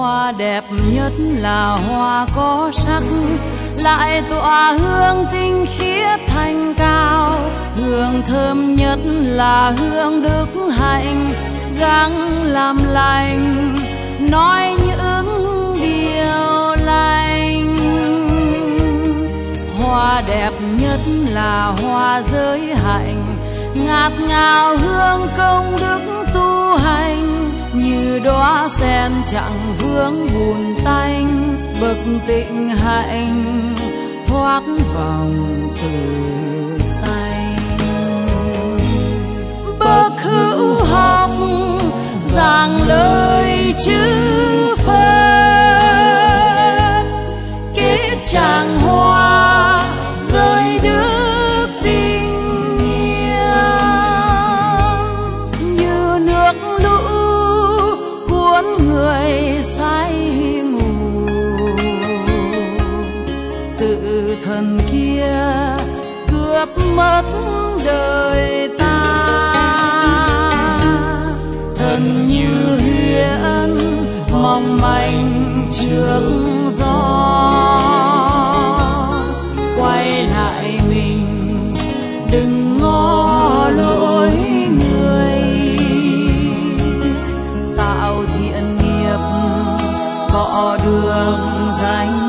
Hoa đẹp nhất là hoa có sắc, lại tỏa hương tinh khiết thanh cao. Hương thơm nhất là hương đức hạnh, gắng làm lành, nói những điều lành. Hoa đẹp nhất là hoa giới hạnh, ngát ngào hương công đức tu hành. Như đóa sen chẳng vướng bùn tanh, bậc tịnh hạnh thoát vòng tử sanh. Bậc hữu học giảng lời chữ Phật, kết tràng hoa rơi đức tình yêu. Như nước lũ cuốn người say ngủ, tự thần kia cướp mất đời ta. Thân như huyễn mong manh trước gió, quay lại mình đừng ngó lối người. Tạo thiện nghiệp bỏ đường danh